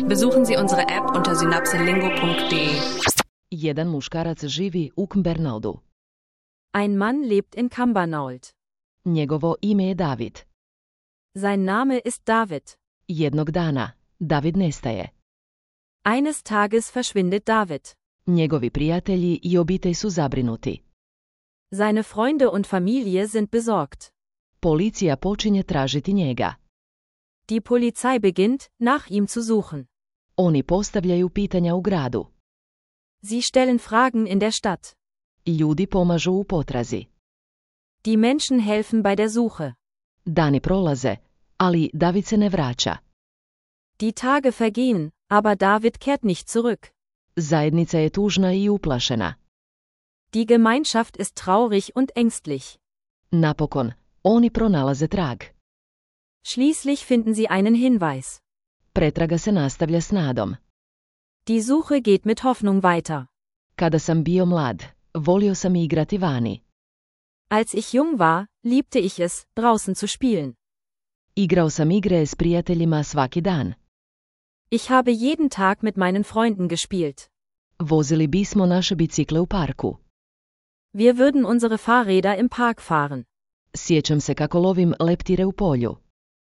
Besuchen Sie unsere App unter synapselingo.de. Jedan muškarac živi u Kmbernaldu. Ein Mann lebt in Cambernauld. Njegovo ime je David. Sein Name ist David. Jednog dana, David nestaje. Eines Tages verschwindet David. Njegovi prijatelji i obitelj su zabrinuti. Seine Freunde und Familie sind besorgt. Policija počinje tražiti njega. Die Polizei beginnt, nach ihm zu suchen. Oni postavljaju pitanja u gradu. Sie stellen Fragen in der Stadt. Ljudi pomažu u potrazi. Die Menschen helfen bei der Suche. Dani prolaze, ali David se ne vraća. Die Tage vergehen, aber David kehrt nicht zurück. Zajednica je tužna i uplašena. Die Gemeinschaft ist traurig und ängstlich. Napokon, oni pronalaze trag. Schließlich finden sie einen Hinweis. Pretraga se nastavlja s nadom. Die Suche geht mit Hoffnung weiter. Kada sam bio mlad, volio sam igrati vani. Als ich jung war, liebte ich es, draußen zu spielen. Igrao sam igre s prijateljima svaki dan. Ich habe jeden Tag mit meinen Freunden gespielt. Vozili bismo naše bicikle u parku. Wir würden unsere Fahrräder im Park fahren. Sjećam se kako lovim leptire u polju.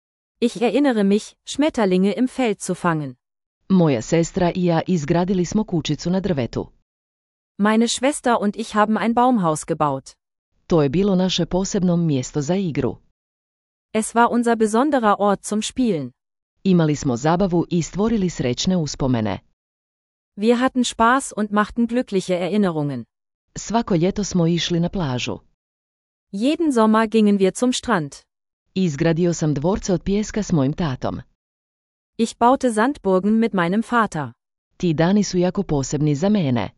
Ich erinnere mich, Schmetterlinge im Feld zu fangen. Moja sestra i ja izgradili smo kućicu na drvetu. Meine Schwester und ich haben ein Baumhaus gebaut. To je bilo naše posebno mjesto za igru. Es war unser besonderer Ort zum Spielen. Imali smo zabavu i stvorili srećne uspomene. Wir hatten Spaß und machten glückliche Erinnerungen. Svako ljeto smo išli na plažu. Jeden Sommer gingen wir zum Strand. Izgradio sam dvorce od pijeska s mojim tatom. Ich baute Sandburgen mit meinem Vater. Ti dani su jako posebni za mene.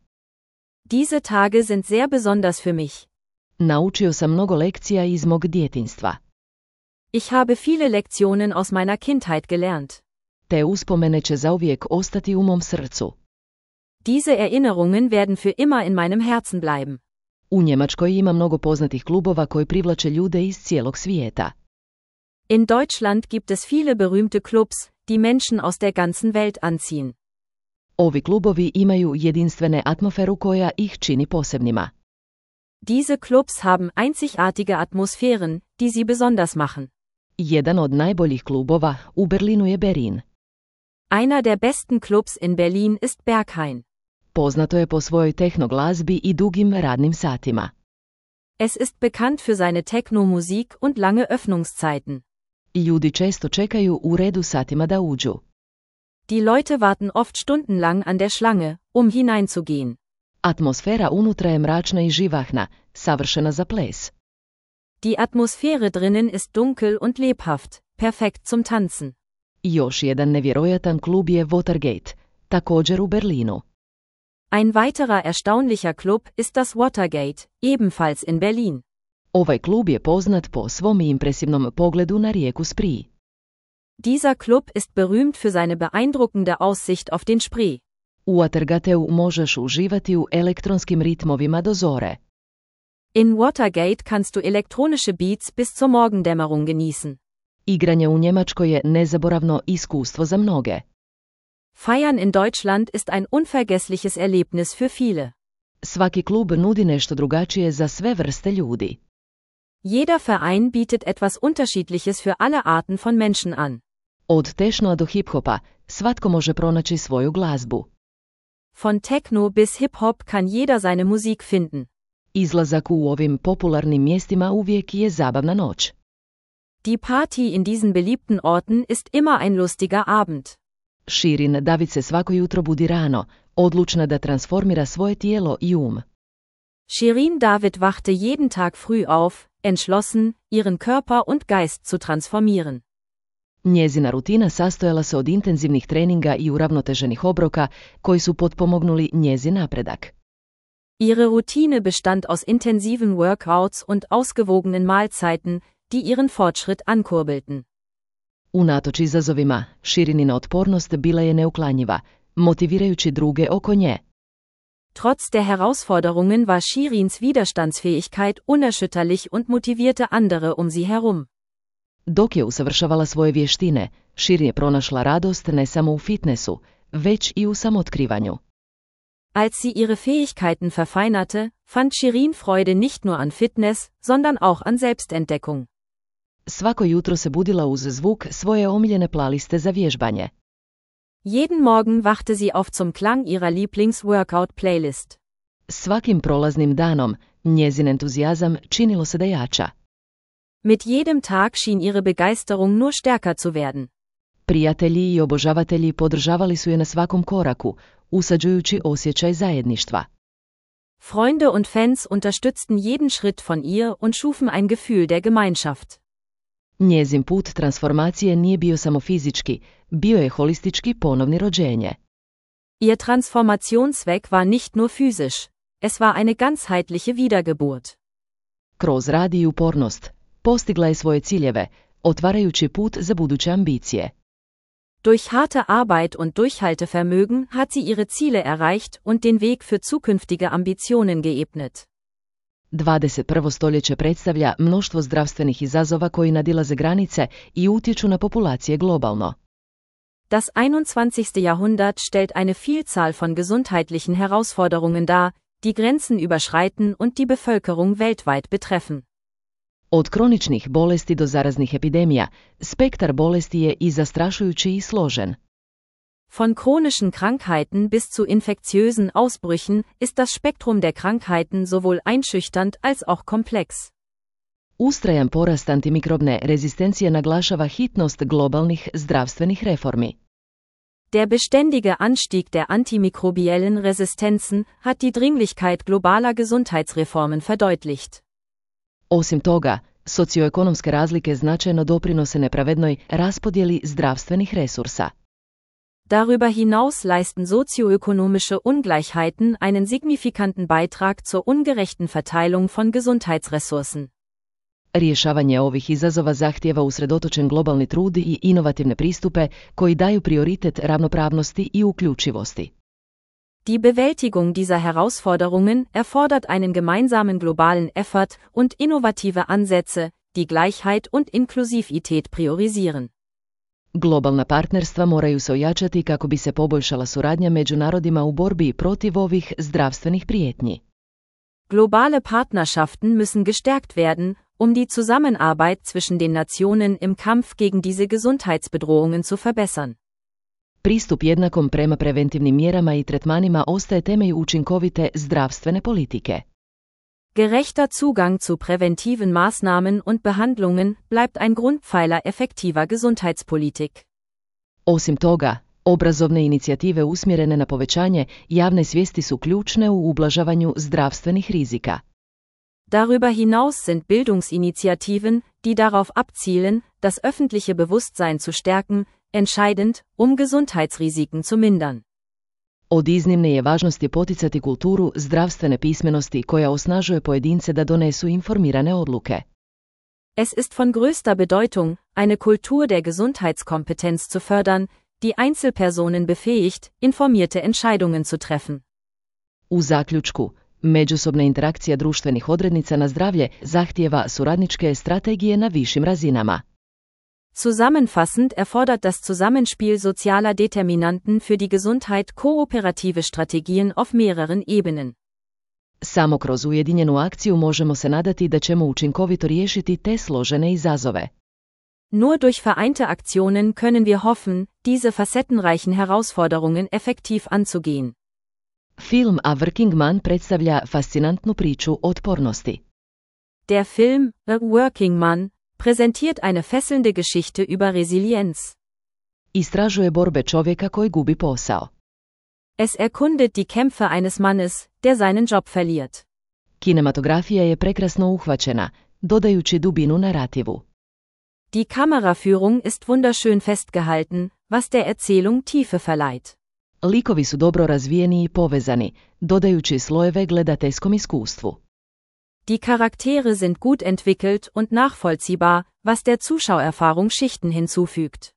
Diese Tage sind sehr besonders für mich. Naučio sam mnogo lekcija iz mog djetinjstva. Ich habe viele Lektionen aus meiner Kindheit gelernt. Te uspomene će zauvijek ostati u mom srcu. Diese Erinnerungen werden für immer in meinem Herzen bleiben. U Njemačkoj ima mnogo poznatih klubova koji privlače ljude iz cijelog svijeta. In Deutschland gibt es viele berühmte Clubs, die Menschen aus der ganzen Welt anziehen. Ovi klubovi imaju jedinstvene atmosferu koja ih čini posebnima. Diese Clubs haben einzigartige Atmosphären, die sie besonders machen. Jedan od najboljih klubova u Berlinu je Berin. Einer der besten Clubs in Berlin ist Berghain. Poznato je po svojoj tehno glazbi i dugim radnim satima. Es ist bekannt für seine Techno-Musik und lange Öffnungszeiten. Ljudi često čekaju u redu satima da uđu. Die Leute warten oft stundenlang an der Schlange, hineinzugehen. Atmosfera unutra je mračna i živahna, savršena za ples. Die Atmosphäre drinnen ist dunkel und lebhaft, perfekt zum Tanzen. Još jedan nevjerojatan klub je Watergate, također u Berlinu. Ein weiterer erstaunlicher Club ist das Watergate, ebenfalls in Berlin. Ovaj klub je poznat po svom impresivnom pogledu na rijeku Spree. Dieser Club ist berühmt für seine beeindruckende Aussicht auf den Spree. U Watergateu možeš uživati u elektronskim ritmovima do zore. In Watergate kannst du elektronische Beats bis zur Morgendämmerung genießen. Igranje u Njemačkoj je nezaboravno iskustvo za mnoge. Feiern in Deutschland ist ein unvergessliches Erlebnis für viele. Svaki klub nudi nešto drugačije za sve vrste ljudi. Jeder Verein bietet etwas Unterschiedliches für alle Arten von Menschen an. Od technoa do hip-hopa, svatko može pronaći svoju glazbu. Von Techno bis Hip-Hop kann jeder seine Musik finden. Izlazak u ovim popularnim mjestima uvijek je zabavna noć. Die Party in diesen beliebten Orten ist immer ein lustiger Abend. Shirin David se svako jutro budi rano, odlučna da transformira svoje tijelo i Shirin David wachte jeden Tag früh auf, entschlossen, ihren Körper und Geist zu transformieren. Njezina rutina sastojala se od intenzivnih treninga i uravnoteženih obroka koji su potpomognuli njezin napredak. Ihre Routine bestand aus intensiven Workouts und ausgewogenen Mahlzeiten, die ihren Fortschritt ankurbelten. Unatoč izazovima, Shirinina otpornost bila je neuklanjiva, motivirajući druge oko nje. Trotz der Herausforderungen war Shirins Widerstandsfähigkeit unerschütterlich und motivierte andere sie herum. Dok je usavršavala svoje vještine, Shirin je pronašla radost ne samo u fitnessu, već i u samootkrivanju. Als sie ihre Fähigkeiten verfeinerte, fand Shirin Freude nicht nur an Fitness, sondern auch an Selbstentdeckung. Svako jutro se budila uz zvuk svoje omiljene playliste za vježbanje. Jeden Morgen wachte sie auf zum Klang ihrer Lieblings-Workout-Playlist. Svakim prolaznim danom, njezin entuzijazam činilo se da jača. Mit jedem Tag schien ihre Begeisterung nur stärker zu werden. Prijatelji i obožavatelji podržavali su je na svakom koraku, usađujući osjećaj zajedništva. Freunde und Fans unterstützten jeden Schritt von ihr und schufen ein Gefühl der Gemeinschaft. Njezin put transformacije nije bio samo fizički, bio je holistički ponovni rođenje. Ihr Transformationsweg war nicht nur physisch, es war eine ganzheitliche Wiedergeburt. Kroz rad i upornost, postigla je svoje ciljeve, otvarajući put za buduće ambicije. Durch harte Arbeit und Durchhaltevermögen hat sie ihre Ziele erreicht und den Weg für zukünftige Ambitionen geebnet. 21. stoljeće predstavlja mnoštvo zdravstvenih izazova koji nadilaze granice i utječu na populacije globalno. Das 21. Jahrhundert stellt eine Vielzahl von gesundheitlichen Herausforderungen dar, die Grenzen überschreiten und die Bevölkerung weltweit betreffen. Od kroničnih bolesti do zaraznih epidemija, spektar bolesti je i zastrašujući i složen. Von chronischen Krankheiten bis zu infektiösen Ausbrüchen ist das Spektrum der Krankheiten sowohl einschüchternd als auch komplex. Ustrajan porast antimikrobne rezistencije naglašava hitnost globalnih zdravstvenih reformi. Der beständige Anstieg der antimikrobiellen Resistenzen hat die Dringlichkeit globaler Gesundheitsreformen verdeutlicht. Osim toga, socioekonomske razlike značajno doprinose nepravednoj raspodjeli zdravstvenih resursa. Darüber hinaus leisten sozioökonomische Ungleichheiten einen signifikanten Beitrag zur ungerechten Verteilung von Gesundheitsressourcen. Rješavanje ovih izazova zahtijeva usredotočen globalni trud i inovativne pristupe koji daju prioritet ravnopravnosti i uključivosti. Die Bewältigung dieser Herausforderungen erfordert einen gemeinsamen globalen Effort und innovative Ansätze, die Gleichheit und Inklusivität priorisieren. Globalna partnerstva moraju se ojačati kako bi se poboljšala suradnja među narodima u borbi protiv ovih zdravstvenih prijetnji. Globale Partnerschaften müssen gestärkt werden, um die Zusammenarbeit zwischen den Nationen im Kampf gegen diese Gesundheitsbedrohungen zu verbessern. Pristup jednakom prema preventivnim mjerama i tretmanima ostaje temelj učinkovite zdravstvene politike. Gerechter Zugang zu präventiven Maßnahmen und Behandlungen bleibt ein Grundpfeiler effektiver Gesundheitspolitik. Osim toga, obrazovne inicijative usmjerene na povećanje javne svijesti su ključne u ublažavanju zdravstvenih rizika. Darüber hinaus sind Bildungsinitiativen, die darauf abzielen, das öffentliche Bewusstsein zu stärken, entscheidend, um Gesundheitsrisiken zu mindern. Od iznimne je važnosti poticati kulturu zdravstvene pismenosti koja osnažuje pojedince da donesu informirane odluke. Es ist von größter Bedeutung, eine Kultur der Gesundheitskompetenz zu fördern, die Einzelpersonen befähigt, informierte Entscheidungen zu treffen. U zaključku, međusobna interakcija društvenih odrednica na zdravlje zahtijeva suradničke strategije na višim razinama. Zusammenfassend erfordert das Zusammenspiel sozialer Determinanten für die Gesundheit kooperative Strategien auf mehreren Ebenen. Samo kroz ujedinjenu akciju možemo se nadati da ćemo učinkovito riješiti te složene izazove. Nur durch vereinte Aktionen können wir hoffen, diese facettenreichen Herausforderungen effektiv anzugehen. Film A Working Man predstavlja fascinantnu priču otpornosti. Der Film A Working Man präsentiert eine fesselnde Geschichte über Resilienz. Istražuje borbe čovjeka koji gubi posao. Es erkundet die Kämpfe eines Mannes, der seinen Job verliert. Kinematografija je prekrasno uhvaćena, dodajući dubinu narativu. Die Kameraführung ist wunderschön festgehalten, was der Erzählung Tiefe verleiht. Likovi su dobro razvijeni i povezani, dodajući slojeve gledateljskom iskustvu. Die Charaktere sind gut entwickelt und nachvollziehbar, was der Zuschauererfahrung Schichten hinzufügt.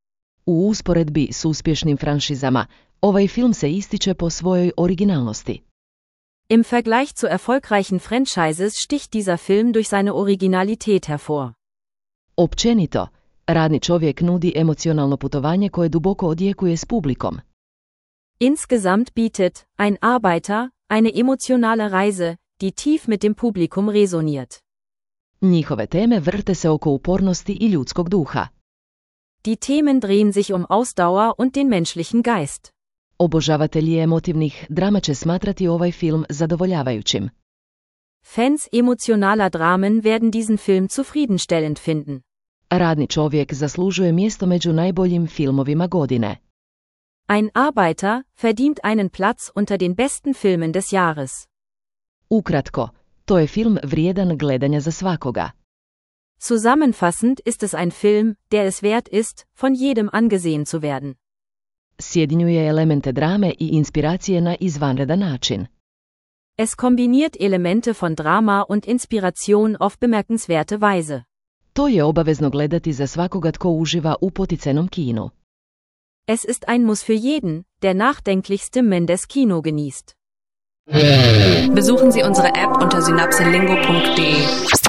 U usporedbi s uspješnim franšizama, ovaj film se ističe po svojoj originalnosti. Im Vergleich zu erfolgreichen Franchises sticht dieser Film durch seine Originalität hervor. Općenito, radni čovjek nudi emocionalno putovanje koje duboko odjekuje s publikom. Insgesamt bietet ein Arbeiter eine emotionale Reise, die tief mit dem Publikum resoniert. Njihove teme vrte se oko upornosti i ljudskog duha. Die Themen drehen sich um Ausdauer und den menschlichen Geist. Obožavatelji emotivnih drama će smatrati ovaj film zadovoljavajućim. Fans emotionaler Dramen werden diesen Film zufriedenstellend finden. Radni čovjek zaslužuje mjesto među najboljim filmovima godine. Ein Arbeiter verdient einen Platz unter den besten Filmen des Jahres. Ukratko, to je film vrijedan gledanja za svakoga. Zusammenfassend ist es ein Film, der es wert ist, von jedem angesehen zu werden. Sjedinjuje elemente drame i inspiracije na izvanredan način. Es kombiniert Elemente von Drama und Inspiration auf bemerkenswerte Weise. To je obavezno gledati za svakoga tko uživa u poticajnom kinu. Es ist ein Muss für jeden, der nachdenklich Mendes Kino genießt. Besuchen Sie unsere App unter synapselingo.de.